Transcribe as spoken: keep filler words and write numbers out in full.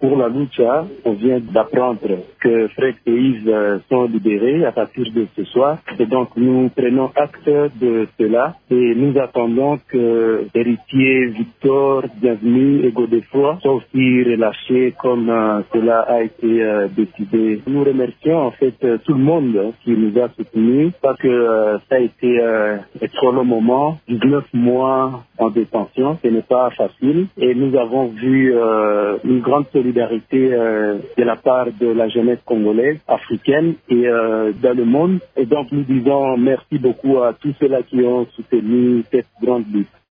pour la lucha, on vient d'apprendre que Fred et Yves sont libérés à partir de ce soir. Et donc nous prenons acte de cela et nous attendons que héritier Victor, Bienvenu et Godefroy soient aussi relâchés comme euh, cela a été euh, décidé. Nous remercions en fait euh, tout le monde qui nous a soutenus parce que euh, ça a été euh, un trop long moment, dix-neuf mois en détention, ce n'est pas facile et nous avons vu euh, une grande solidarité euh, de la part de la jeunesse congolaise, africaine et euh, dans le monde. Et donc nous disons merci beaucoup à tous ceux-là qui ont soutenu cette grande lutte.